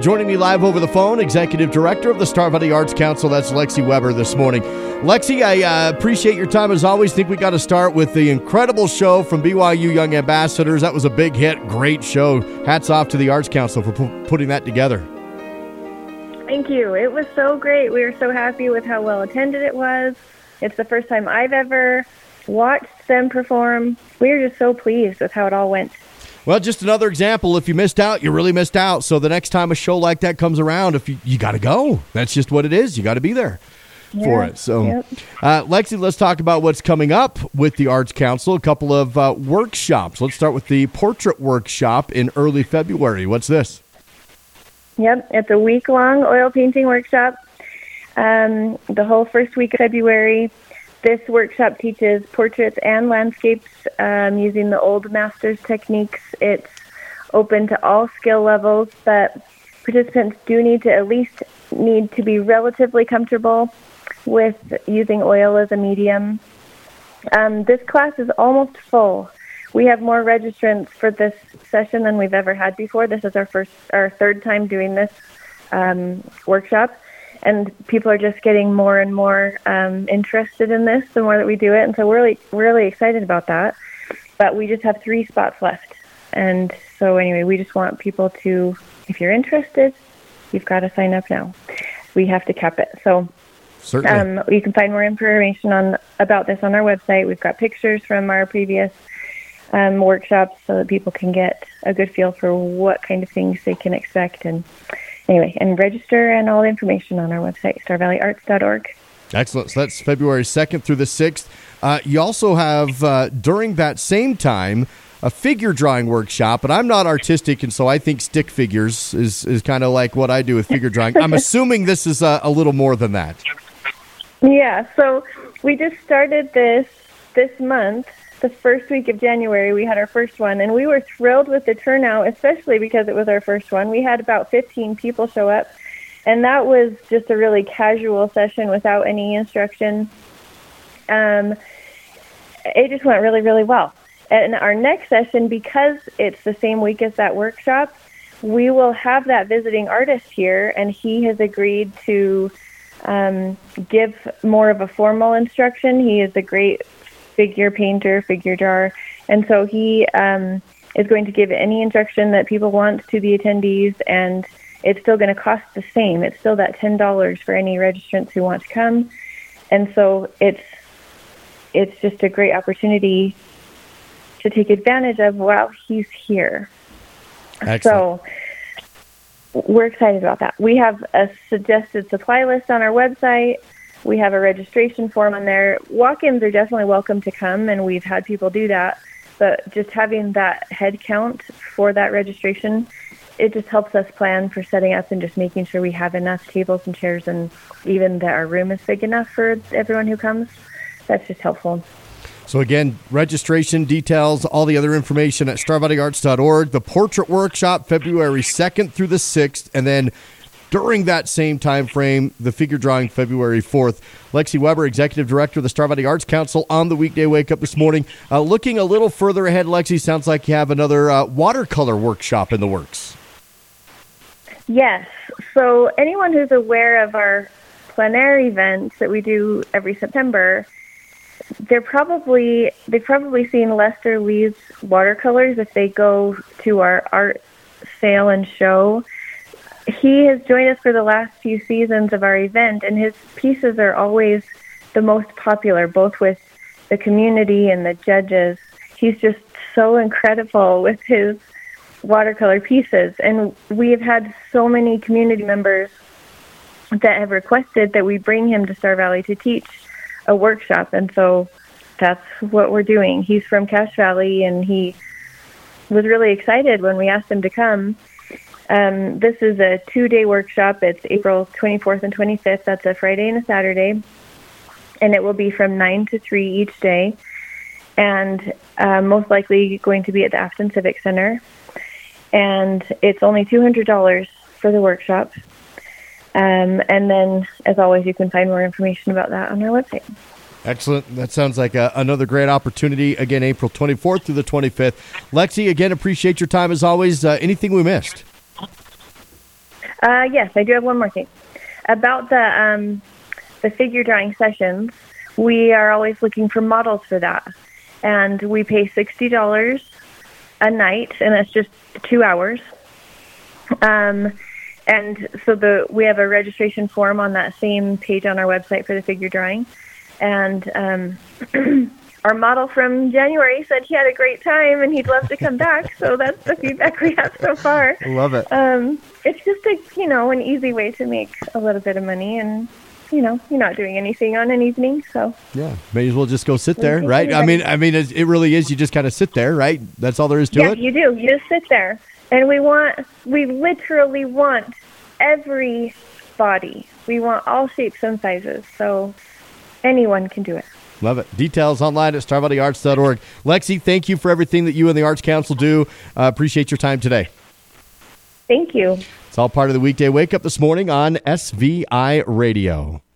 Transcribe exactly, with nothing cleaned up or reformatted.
Joining me live over the phone, Executive Director of the Star Valley Arts Council, that's Lexi Weber this morning. Lexi, I uh, appreciate your time as always. Think we got to start with the incredible show from B Y U Young Ambassadors. That was a big hit, great show. Hats off to the Arts Council for pu- putting that together. Thank you. It was so great. We were so happy with how well attended it was. It's the first time I've ever watched them perform. We were just so pleased with how it all went. Well, just another example. If you missed out, you really missed out. So the next time a show like that comes around, if you, you got to go. That's just what it is. You got to be there yeah, for it. So, yep. uh, Lexi, let's talk about what's coming up with the Arts Council. A couple of uh, workshops. Let's start with the portrait workshop in early February. What's this? Yep, it's a week-long oil painting workshop. Um, the whole first week of February. This workshop teaches portraits and landscapes um, using the old masters techniques. It's open to all skill levels, but participants do need to at least need to be relatively comfortable with using oil as a medium. Um, this class is almost full. We have more registrants for this session than we've ever had before. This is our first, our third time doing this um, workshop. And people are just getting more and more um, interested in this the more that we do it. And so we're really, really excited about that. But we just have three spots left. And so anyway, we just want people to, if you're interested, you've got to sign up now. We have to cap it. So Certainly. Um, you can find more information on about this on our website. We've got pictures from our previous um, workshops so that people can get a good feel for what kind of things they can expect. And Anyway, and register and all the information on our website, star valley arts dot org. Excellent. So that's February second through the sixth. Uh, you also have, uh, during that same time, a figure drawing workshop. But I'm not artistic, and so I think stick figures is, is kind of like what I do with figure drawing. I'm assuming this is a, a little more than that. Yeah, so we just started this this month. The first week of January, we had our first one, and we were thrilled with the turnout, especially because it was our first one. We had about fifteen people show up, and that was just a really casual session without any instruction. Um, it just went really, really well. And our next session, because it's the same week as that workshop, we will have that visiting artist here, and he has agreed to um, give more of a formal instruction. He is a great figure painter, figure drawer, and so he um, is going to give any instruction that people want to the attendees, and it's still going to cost the same. It's still that ten dollars for any registrants who want to come, and so it's it's just a great opportunity to take advantage of while he's here. Excellent. So we're excited about that. We have a suggested supply list on our website. We have a registration form on there. Walk-ins are definitely welcome to come, and we've had people do that. But just having that head count for that registration, it just helps us plan for setting up and just making sure we have enough tables and chairs, and even that our room is big enough for everyone who comes. That's just helpful. So again, registration details, all the other information at star valley arts dot org. The portrait workshop, February second through the sixth, and then during that same time frame, the figure drawing, February fourth. Lexi Weber, Executive Director of the Star Valley Arts Council, on the weekday wake-up this morning. Uh, looking a little further ahead, Lexi, sounds like you have another uh, watercolor workshop in the works. Yes. So anyone who's aware of our plein air events that we do every September, they're probably, they've probably seen Lester Lee's watercolors if they go to our art sale and show. He has joined us for the last few seasons of our event, and his pieces are always the most popular, both with the community and the judges. He's just so incredible with his watercolor pieces, and we have had so many community members that have requested that we bring him to Star Valley to teach a workshop, and so that's what we're doing. He's from Cache Valley, and he was really excited when we asked him to come. Um, this is a two-day workshop. It's April twenty-fourth and twenty-fifth. That's a Friday and a Saturday, and it will be from nine to three each day, and uh, most likely going to be at the Afton Civic Center. And it's only two hundred dollars for the workshop. Um, and then, as always, you can find more information about that on our website. Excellent. That sounds like a, another great opportunity. Again, April twenty-fourth through the twenty-fifth. Lexi, again, appreciate your time as always. Uh, anything we missed? Uh, yes, I do have one more thing. About the um, the figure drawing sessions, we are always looking for models for that. And we pay sixty dollars a night, and that's just two hours. Um, and so the we have a registration form on that same page on our website for the figure drawing. And um, our model from January said he had a great time and he'd love to come back. So that's the feedback we have so far. I love it. Um, it's just a, you know, an easy way to make a little bit of money, and you know, you're not doing anything on an evening, so yeah, may as well just go sit there, right? I mean, I mean, it, it really is. You just kind of sit there, right? That's all there is to yeah, it. Yeah, you do. You just sit there, and we want, we literally want every body. We want all shapes and sizes, so anyone can do it. Love it. Details online at star valley arts dot org. Lexi, thank you for everything that you and the Arts Council do. Uh, appreciate your time today. Thank you. It's all part of the weekday wake up this morning on S V I Radio.